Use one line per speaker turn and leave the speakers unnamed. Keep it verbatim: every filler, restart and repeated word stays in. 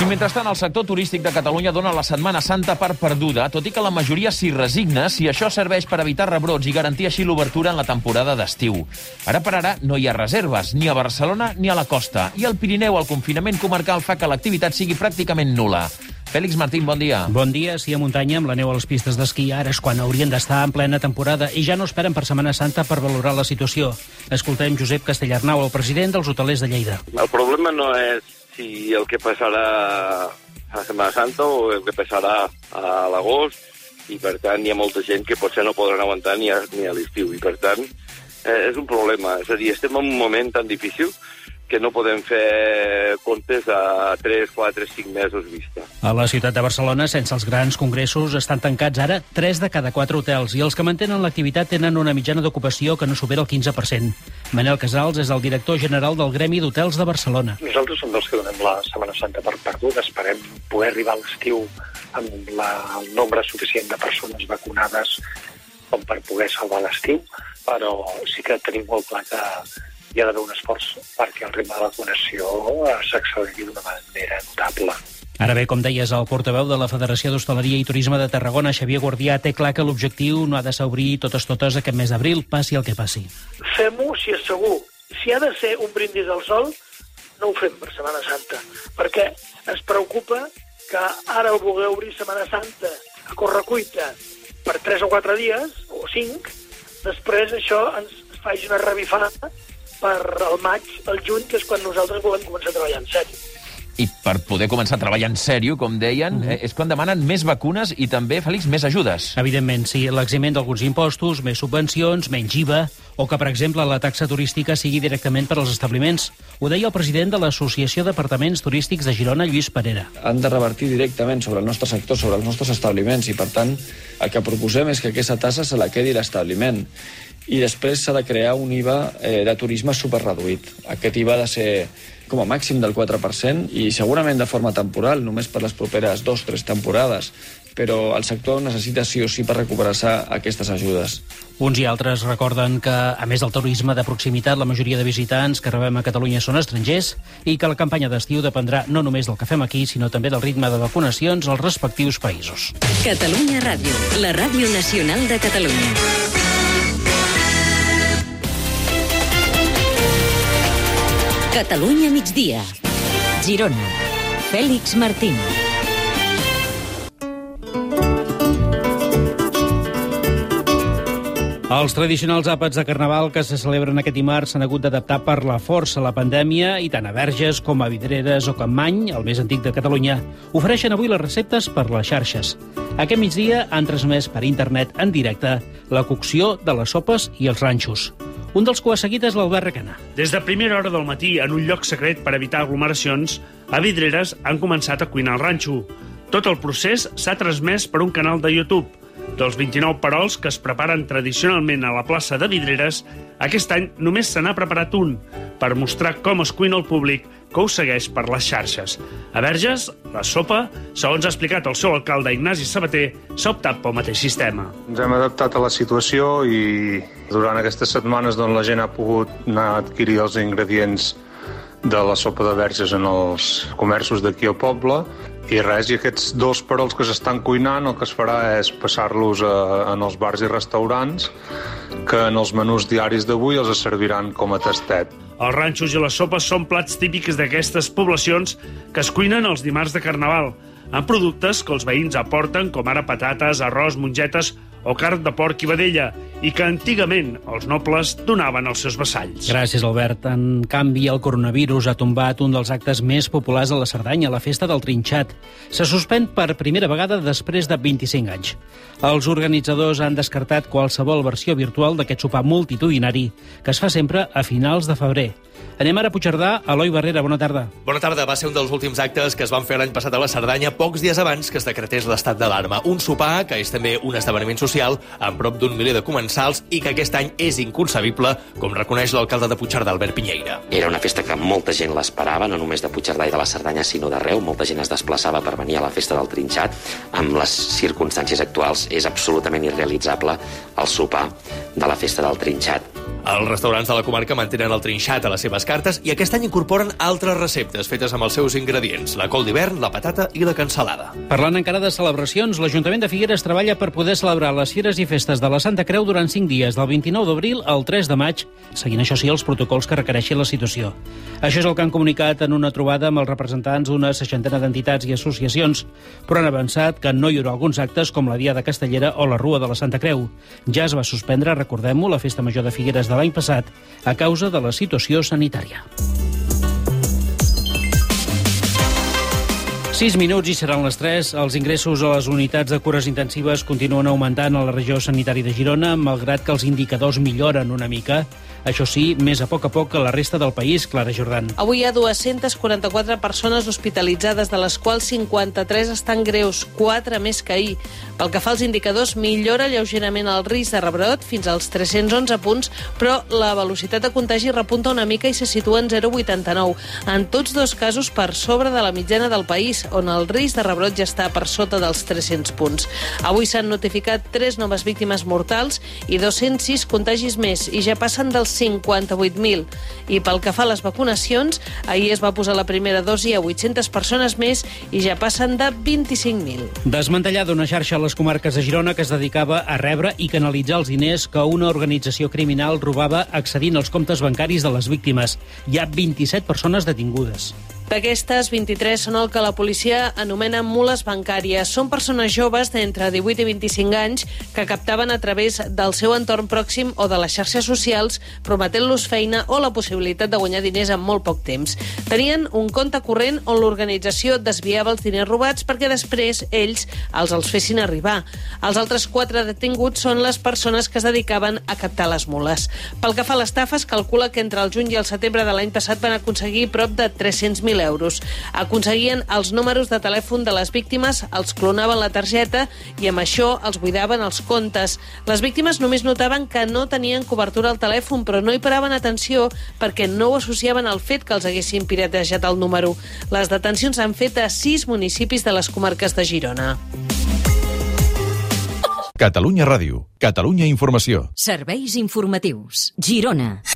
I mentrestant, el sector turístic de Catalunya dona la Setmana Santa per perduda, tot i que la majoria s'hi resigna si això serveix per evitar rebrots i garantir així l'obertura en la temporada d'estiu. Ara per ara no hi ha reserves, ni a Barcelona ni a la costa, i al Pirineu el confinament comarcal fa que l'activitat sigui pràcticament nul·la. Fèlix Martín, bon dia.
Bon dia. Sí, a muntanya, amb la neu a les pistes d'esquí, ara és quan haurien d'estar en plena temporada i ja no esperen per Setmana Santa per valorar la situació. Escoltem Josep Castellarnau, el president dels hotelers de Lleida.
El problema no és si el que passarà a Setmana Santa o el que passarà a l'agost, i per tant hi ha molta gent que potser no podran aguantar ni a, ni a l'estiu, i per tant eh, és un problema. És a dir, estem en un moment tan difícil que no podem fer comptes a tres, quatre, cinc mesos vista.
A la ciutat de Barcelona, sense els grans congressos, estan tancats ara tres de cada quatre hotels i els que mantenen l'activitat tenen una mitjana d'ocupació que no supera el quinze per cent. Manel Casals és el director general del Gremi d'Hotels de Barcelona.
Nosaltres som dels que donem la Setmana Santa per perduda. Esperem poder arribar a l'estiu amb la, el nombre suficient de persones vacunades com per poder salvar l'estiu, però sí que tenim molt clar que hi ha d'haver un esforç perquè el ritme de vacunació s'acceleri d'una manera notable.
Ara bé, com deies, el portaveu de la Federació d'Hostaleria i Turisme de Tarragona, Xavier Guardià, té clar que l'objectiu no ha de ser obrir totes totes aquest mes d'abril, passi el que passi.
Fem-ho si és segur. Si ha de ser un brindis al sol, no ho fem per Setmana Santa, perquè ens preocupa que ara el voler obrir Setmana Santa a correcuita per tres o quatre dies, o cinc, després això ens faci una revifada per al maig, al juny, que és quan nosaltres volem començar a treballar en sèrio.
I per poder començar a treballar en sèrio, com deien, mm-hmm. és quan demanen més vacunes i també, Fèlix, més ajudes.
Evidentment, sí. L'eximent d'alguns impostos, més subvencions, menys I V A, o que, per exemple, la taxa turística sigui directament per als establiments. Ho deia el president de l'Associació d'Apartaments Turístics de Girona, Lluís Parera.
Han de revertir directament sobre el nostre sector, sobre els nostres establiments, i, per tant, el que proposem és que aquesta tassa se la quedi l'establiment. I després s'ha de crear un I V A eh, de turisme superreduït. Aquest I V A ha de ser com a màxim del quatre per cent i segurament de forma temporal, només per les properes dos o tres temporades. Però el sector necessita sí o sí per recuperar-se aquestes ajudes.
Uns i altres recorden que, a més del turisme de proximitat, la majoria de visitants que rebem a Catalunya són estrangers i que la campanya d'estiu dependrà no només del que fem aquí, sinó també del ritme de vacunacions als respectius països.
Catalunya Ràdio, la ràdio nacional de Catalunya. Catalunya migdia. Girona. Fèlix Martín.
Els tradicionals àpats de Carnaval que se celebren aquest dimarts s'han hagut d'adaptar per la força a la pandèmia i tant a Verges com a Vidreres o Campmany, el més antic de Catalunya, ofereixen avui les receptes per les xarxes. Aquest migdia han transmès per internet en directe la cocció de les sopes i els ranxos. Un dels que ho ha seguit és l'Albert Requena.
Des de primera hora del matí, en un lloc secret per evitar aglomeracions, a Vidreres han començat a cuinar el ranxo. Tot el procés s'ha transmès per un canal de YouTube. Dels vint-i-nou perols que es preparen tradicionalment a la plaça de Vidreres, aquest any només se n'ha preparat un, per mostrar com es cuina el públic que ho segueix per les xarxes. A Verges, la sopa, segons ha explicat el seu alcalde Ignasi Sabater, s'ha optat pel mateix sistema.
Ens hem adaptat a la situació i durant aquestes setmanes doncs, la gent ha pogut anar a adquirir els ingredients de la sopa de Verges en els comerços d'aquí al poble. I res, i aquests dos perols que s'estan cuinant, el que es farà és passar-los a, en els bars i restaurants, que en els menús diaris d'avui els serviran com a tastet.
Els ranxos i les sopes són plats típics d'aquestes poblacions que es cuinen els dimarts de Carnaval, amb productes que els veïns aporten, com ara patates, arròs, mongetes o carn de porc i vedella, i que antigament els nobles donaven als seus vassalls.
Gràcies, Albert. En canvi, el coronavirus ha tombat un dels actes més populars a la Cerdanya, la festa del trinxat. Se suspèn per primera vegada després de vint-i-cinc anys. Els organitzadors han descartat qualsevol versió virtual d'aquest sopar multitudinari que es fa sempre a finals de febrer. Anem ara a Puigcerdà. Eloi Barrera, bona tarda.
Bona tarda. Va ser un dels últims actes que es van fer l'any passat a la Cerdanya, pocs dies abans que es decretés l'estat d'alarma. Un sopar que és també un esdeveniment social amb prop d'un miler de comensals i que aquest any és inconcebible, com reconeix l'alcalde de Puigcerdà, Albert Pinyeira.
Era una festa que molta gent l'esperava, no només de Puigcerdà i de la Cerdanya, sinó d'arreu. Molta gent es desplaçava per venir a la festa del trinxat. Amb les circumstàncies actuals és absolutament irrealitzable el sopar de la festa del trinxat.
Els restaurants de la comarca mantenen el trinxat a les seves cartes i aquest any incorporen altres receptes fetes amb els seus ingredients, la col d'hivern, la patata i la cansalada.
Parlant encara de celebracions, l'Ajuntament de Figueres treballa per poder celebrar les fires i festes de la Santa Creu durant cinc dies, del vint-i-nou d'abril al tres de maig, seguint això sí els protocols que requereixi la situació. Això és el que han comunicat en una trobada amb els representants d'una seixantena d'entitats i associacions, però han avançat que no hi haurà alguns actes com la Diada Castellera o la Rua de la Santa Creu. Ja es va suspendre, recordem-ho, la Festa Major de Figueres de l'any passat a causa de la situació sanitària. sis minuts i seran les tres. Els ingressos a les unitats de cures intensives continuen augmentant a la regió sanitària de Girona, malgrat que els indicadors milloren una mica. Això sí, més a poc a poc que la resta del país, Clara Jordan.
Avui hi ha dues-centes quaranta-quatre persones hospitalitzades, de les quals cinquanta-tres estan greus, quatre més que ahir. Pel que fa als indicadors, millora lleugerament el risc de rebrot fins als tres-cents onze punts, però la velocitat de contagi repunta una mica i se situa en zero coma vuitanta-nou. En tots dos casos per sobre de la mitjana del país, on el risc de rebrot ja està per sota dels tres-cents punts. Avui s'han notificat tres noves víctimes mortals i dos-cents sis contagis més, i ja passen dels cinquanta-vuit mil. I pel que fa a les vacunacions, ahir es va posar la primera dosi a vuit-centes persones més i ja passen de vint-i-cinc mil.
Desmantellada una xarxa a les comarques de Girona que es dedicava a rebre i canalitzar els diners que una organització criminal robava accedint als comptes bancaris de les víctimes. Hi ha vint-i-set persones detingudes.
D'aquestes, vint-i-tres són el que la policia anomena mules bancàries. Són persones joves d'entre divuit i vint-i-cinc anys que captaven a través del seu entorn pròxim o de les xarxes socials, prometent-los feina o la possibilitat de guanyar diners en molt poc temps. Tenien un compte corrent on l'organització desviava els diners robats perquè després ells els els fessin arribar. Els altres quatre detinguts són les persones que es dedicaven a captar les mules. Pel que fa a l'estafa, es calcula que entre el juny i el setembre de l'any passat van aconseguir prop de tres-cents mil euros. Aconseguien els números de telèfon de les víctimes, els clonaven la targeta i amb això els buidaven els comptes. Les víctimes només notaven que no tenien cobertura al telèfon, però no hi paraven atenció perquè no ho associaven al fet que els haguessin piratejat el número. Les detencions s'han fet a sis municipis de les comarques de Girona.
Catalunya Ràdio, Catalunya Informació.
Serveis informatius. Girona.